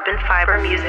Carbon Fiber Music.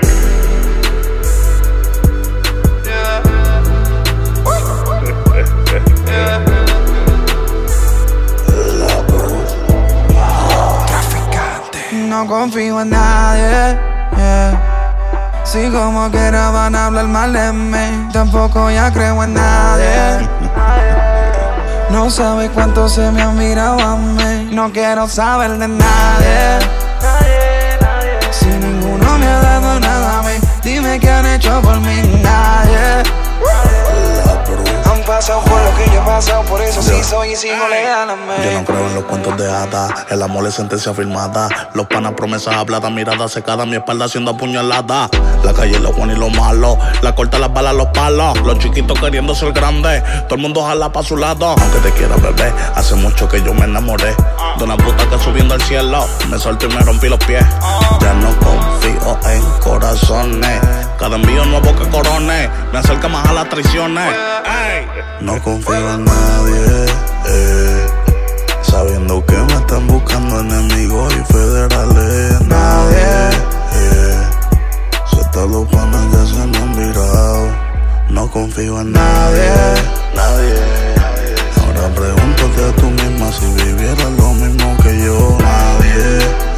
No confío en nadie, Si como quiera van a hablar mal de mí, tampoco ya creo en nadie. No sabes cuánto se me han mirado a mí, no quiero saber de nadie. Si ninguno me ha dado nada a mí, dime qué han hecho por mí. Nadie. Han pasado por lo que yo he pasado, por eso sí soy y sigo leal a mí. Yo no creo en los cuentos de hadas, el amor es sentencia firmada. Los panas promesas habladas, mirada secada, mi espalda siendo apuñalada. La calle, lo bueno y lo malo, la corta, las balas, los palos. Los chiquitos queriendo ser grandes, todo el mundo jala pa' su lado. Aunque te quiera, bebé, hace mucho que yo me enamoré de una puta que subiendo al cielo me solté y me rompí los pies. Ya no confío en corazones, cada envío nuevo que corone me acerca más a las traiciones. No confío en nadie, sabiendo que me están buscando enemigos y federales. Nadie, se están los panas que se me han virado. No confío en nadie, nadie. Ahora pregúntate a tú misma si vivieras lo mismo que yo. Nadie,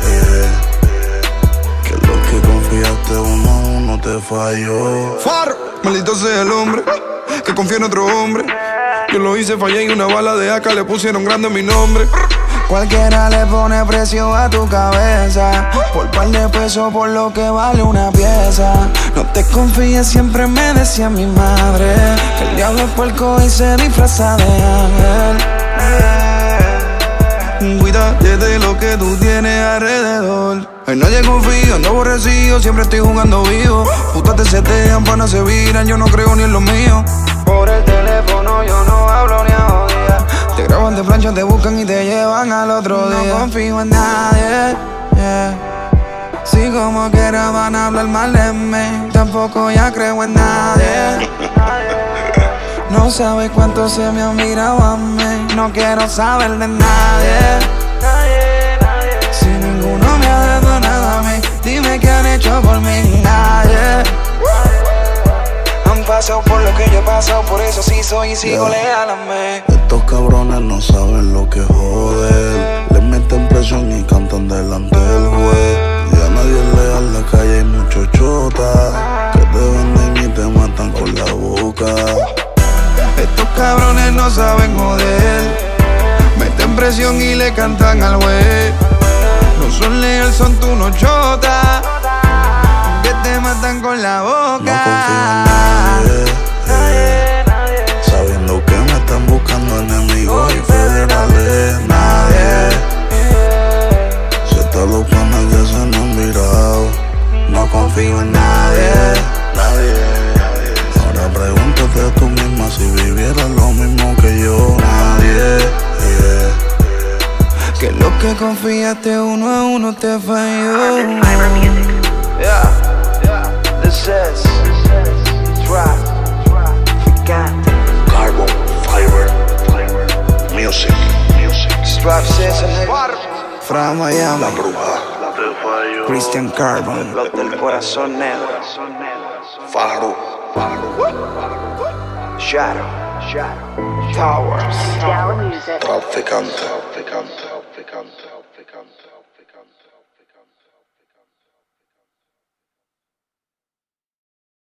que lo que confiaste uno a uno te falló. Far, maldito sea el hombre que confía en otro hombre. Yo lo hice, fallé y una bala de AK le pusieron grande mi nombre. Cualquiera le pone precio a tu cabeza, por par de pesos por lo que vale una pieza. No te confíes, siempre me decía mi madre, que el diablo es puerco y se disfraza de ángel. Cuídate de lo que tú tienes alrededor. En nadie confío, ando aborrecido, siempre estoy jugando vivo. Putas te setean, panas se viran, yo no creo ni en lo mío. Por el teléfono yo no hablo ni a odiar. Te graban de plancha, te buscan y te llevan al otro día. No confío en nadie, Si como quiera van a hablar mal de mí, tampoco ya creo en nadie. No sabes cuánto se me han mirado a mí, no quiero saber de nadie. Si ninguno me ha dado nada a mí, dime qué han hecho por mí. Nadie. Han pasado por lo que yo he pasado, por eso sí soy y sigo leal a mí. Estos cabrones no saben lo que joder, les meten presión y cantan delante del juez. Ya nadie es leal, la calle hay mucho chota que te venden y te matan con la boca. Estos cabrones no saben joder, meten presión y le cantan al juez. No son leal, son tu no chota, que te matan con la boca. No confío en nadie, sabiendo que me están buscando enemigos y federales. Nadie, si están los panas que se me han virado. No confío en nadie, nadie. Ahora pregúntate a tú misma si vivieras lo mismo que yo. Nadie, que lo que confiaste uno a uno te falló. Carbon Fiber Music. This is Traficante. Carbon Fiber Music. Strap Season From Miami, La bruja te falló. Christian Carbon, los del corazón negro. Faro. Shadow Towers. Down Music. Traficante.